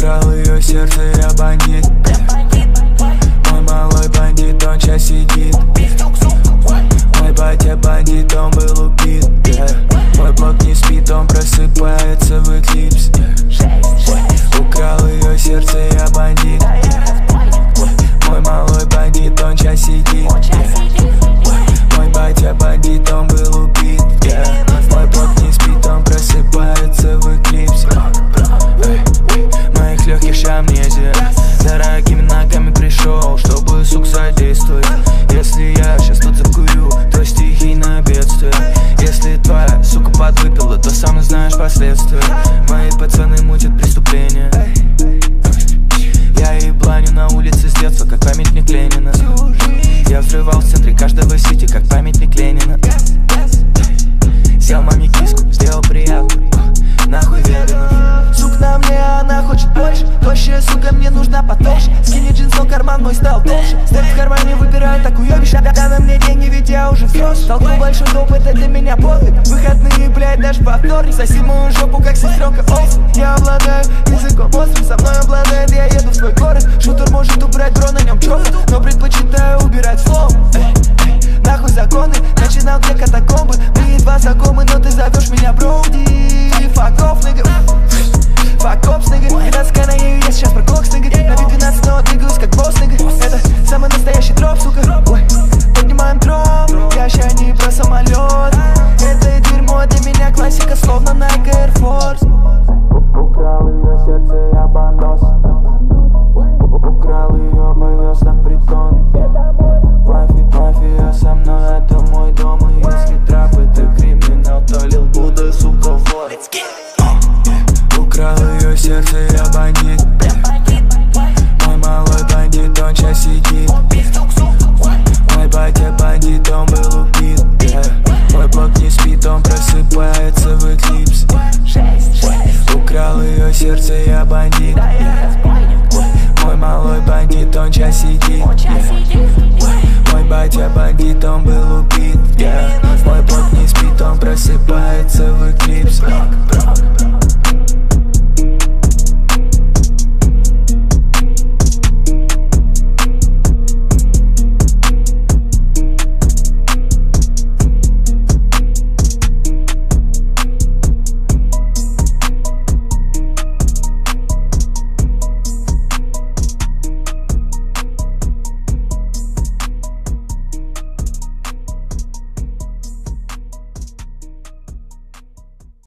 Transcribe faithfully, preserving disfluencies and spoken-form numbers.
Украл ее сердце, я бандит. Мой малой бандит, он сейчас сидит. Мой батя бандит, он был убит. Мой блок не спит, он просыпается в эклипс. Украл ее сердце, я бандит. Мой малой бандит, он сейчас сидит. Мой батя бандит, он был убит. Мой блок не спит, он просыпается в эклипс. Моих легких ща амнезия. Дорогими ногами пришел, чтобы, сук, содействовать. Если я сейчас тут закурю, то стихийное бедствие. Если твоя сука подвыпила, то сам знаешь последствия. Мои пацаны мутят преступления. Я ебланю на улице с детства, как памятник Ленина. Я взрывал в центре каждого сити, как памятник Ленина. Сел маме киску, сделал приятно. Нахуй ведомых. Сук на мне, она хочет больше. Тощая сука, мне нужна потолще. Скини джинсов, карман мой стал толще. Степ в кармане, выбираю такую ёбищ. Да на мне деньги, ведь я уже взрослый. Толкнул большой доп, это для меня подвиг. Выходные, блядь, даже по вторник. Соси мою жопу, как сестренка Олсен. Я обладаю языком острым, со мной обладает. Я еду в свой город. Шутер может убрать бро, на нем чёрт. Но предпочитаю убирать флоу. Нахуй законы, начинал где катакомбы. Мы едва знакомы, но ты зовешь меня Броуди. Fuck off, nigga. Fuck off, nigga. двенадцать на ею, я сейчас про кокс, nigga. На вид двенадцать, но двигаюсь как босс, nigga. Это самый настоящий дроп, сука. Ой, поднимаем троп. Я ща не про самолет. Это дерьмо для меня классика, словно Nike Air Force. Украл ее сердце, я бандос. Украл ее, повез на притон. Мафия со мной, это мой дом. И если трап это криминал, то лил Будда, сука, вор. Украл ее сердце, я бандит. Мой малой бандит, он сейчас сидит. Мой батя бандит, он был убит. Мой блок не спит, он просыпается в эклипс. Украл ее сердце, я бандит. Мой малой бандит, он сейчас сидит. Мой батя бандит, он был убит. Мой блок не спит, он просыпается в эклипс.